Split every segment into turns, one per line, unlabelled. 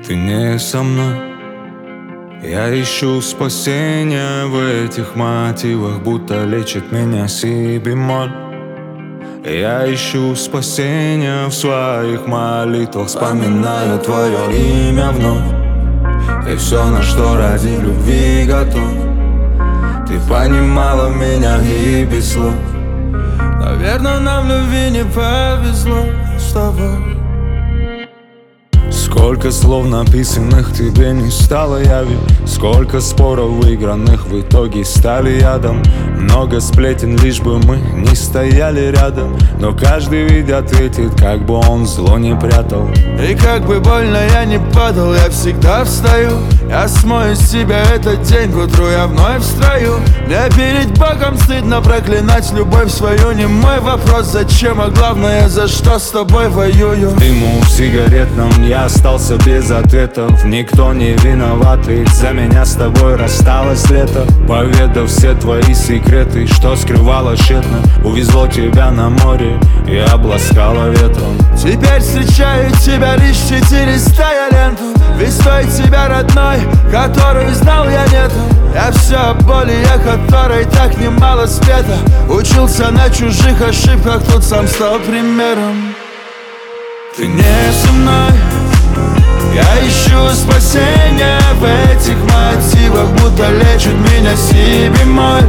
Ты не со мной. Я ищу спасения в этих мотивах, будто лечит меня си бемоль. Я ищу спасения в своих молитвах, вспоминаю твое имя вновь. И все, на что ради любви готов. Ты понимала меня и без слов. Наверное, нам в любви не повезло с тобой. Сколько слов написанных тебе не стало яви. Сколько споров выигранных в итоге стали ядом. Много сплетен, лишь бы мы не стояли рядом. Но каждый ведь ответит, как бы он зло не прятал.
И как бы больно я не падал, я всегда встаю. Я смою с себя этот день, к утру я вновь в строю. Мне перед Богом стыдно проклинать любовь свою. Не мой вопрос, зачем, а главное, за что с тобой воюю.
Дыму в сигаретном я остался без ответов. Никто не виноват, ведь за меня с тобой рассталось лето. Поведав все твои секреты, что скрывала тщетно. Увезло тебя на море и обласкало ветром.
Теперь встречаю тебя лишь в чите, листая ленту. Ведь той тебя родной, которую знал я нету. Я все о боли, о которой так немало спета. Учился на чужих ошибках, тут сам стал примером.
Ты не со мной.
Я ищу спасения в этих мотивах, будто лечит меня си бемоль.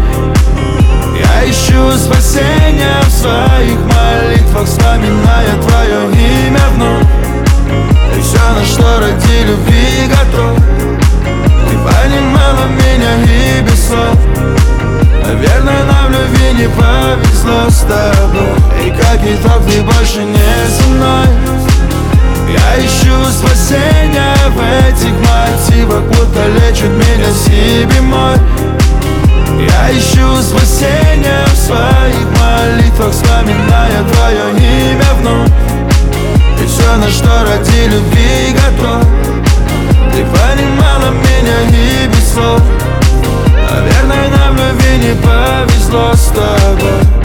Я ищу спасения в своих молитвах, вспоминая твое имя вновь. И все, на что ради любви готов. Ты понимала меня и без слов. Наверное, нам в любви не повезло с тобой. И как итог, ты больше не со мной. Я ищу спасения в этих мотивах, будто лечит меня си бемоль. Я ищу спасения в своих молитвах, вспоминая твое имя вновь. И все, на что ради любви готов. Ты понимала меня и без слов. Наверное, нам в любви не повезло с тобой.